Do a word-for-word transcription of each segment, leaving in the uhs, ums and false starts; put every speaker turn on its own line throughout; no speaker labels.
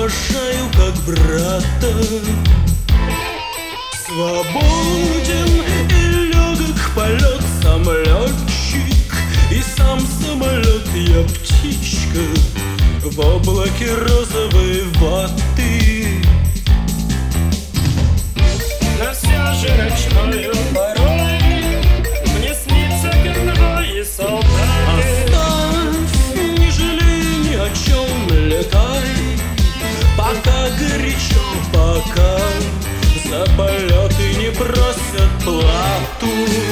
уважаю как брата. Свободен и легок полет, сам летчик и сам самолет. Я птичка в облаке розовой ваты.
Но все же ночною порой мне снится конвой солдаты.
Оставь, не жалей ни о чем, летай, пока горячо, пока за полеты не просят плату.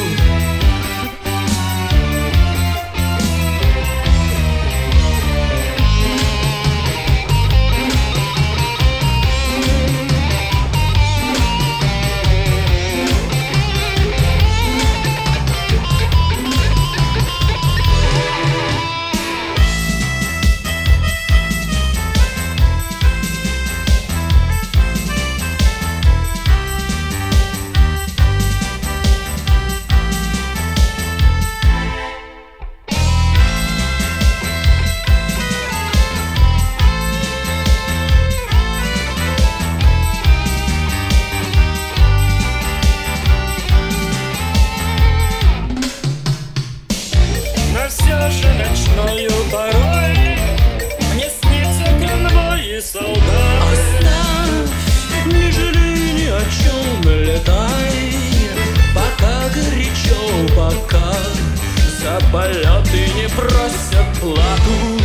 Все же ночною порой мне снится конвой и солдаты.
Оставь, не жалей ни о чем, летай, пока горячо, пока за полеты не просят плату.